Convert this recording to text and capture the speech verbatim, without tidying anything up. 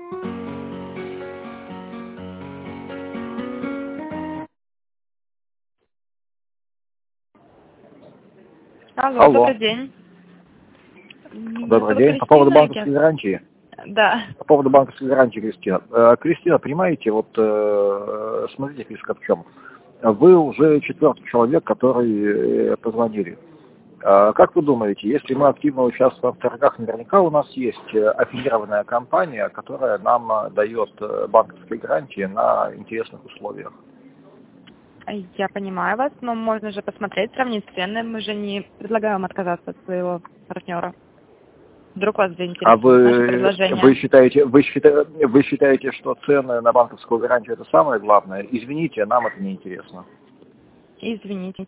Алло, Алло. добрый день. Добрый день. По поводу банковской гарантии. Да. По поводу банковской гарантии, Кристина. Э, Кристина, понимаете, вот э, смотрите, фишка в чем. Вы уже четвертый человек, который э, позвонили. Э, как вы думаете, если мы активно участвуем в торгах, наверняка у нас есть э, аффилированная компания, которая нам э, дает э, банковские гарантии на интересных условиях? Я понимаю вас, но можно же посмотреть, сравнить цены. Мы же не предлагаем отказаться от своего партнера. Вдруг вас заинтересует А вы, наше предложение. вы, считаете, вы, считаете, вы считаете, что цены на банковскую гарантию это самое главное? Извините, нам это не интересно. Извините.